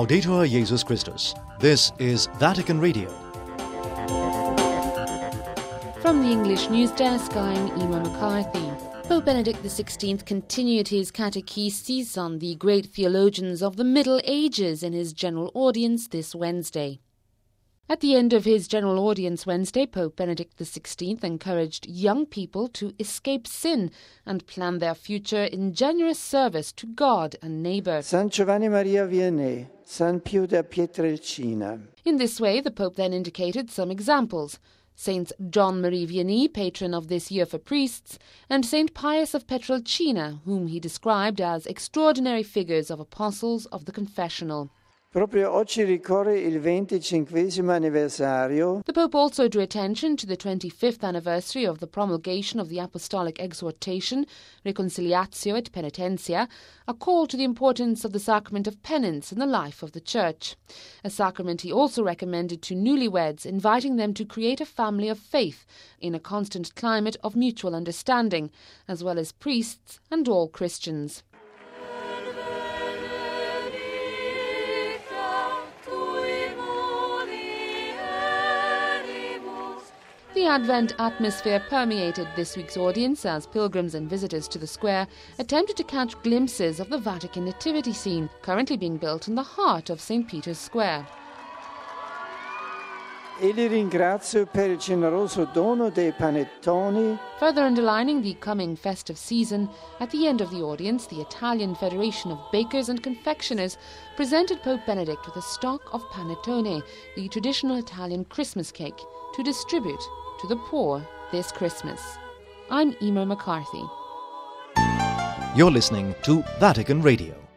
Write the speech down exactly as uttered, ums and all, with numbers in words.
Laudetur Jesus Christus. This is Vatican Radio. From the English News Desk, I'm Emma McCarthy. Pope Benedict the sixteenth continued his catechesis on the great theologians of the Middle Ages in his general audience this Wednesday. At the end of his general audience Wednesday, Pope Benedict the sixteenth encouraged young people to escape sin and plan their future in generous service to God and neighbour. San Giovanni Maria Vianney, San Pio da Pietrelcina. In this way, the Pope then indicated some examples. Saint John Marie Vianney, patron of this year for priests, and Saint Pius of Pietrelcina, whom he described as extraordinary figures of apostles of the confessional. Proprio oggi ricorre il venticinquesimo anniversario. The Pope also drew attention to the twenty-fifth anniversary of the promulgation of the Apostolic Exhortation, Reconciliatio et Penitentia, a call to the importance of the sacrament of penance in the life of the Church. A sacrament he also recommended to newlyweds, inviting them to create a family of faith in a constant climate of mutual understanding, as well as priests and all Christians. The Advent atmosphere permeated this week's audience as pilgrims and visitors to the square attempted to catch glimpses of the Vatican nativity scene, currently being built in the heart of Saint Peter's Square. E li ringrazio per il generoso dono dei panettoni. Further underlining the coming festive season, at the end of the audience, the Italian Federation of Bakers and Confectioners presented Pope Benedict with a stock of panettone, the traditional Italian Christmas cake, to distribute to the poor this Christmas. I'm Emma McCarthy. You're listening to Vatican Radio.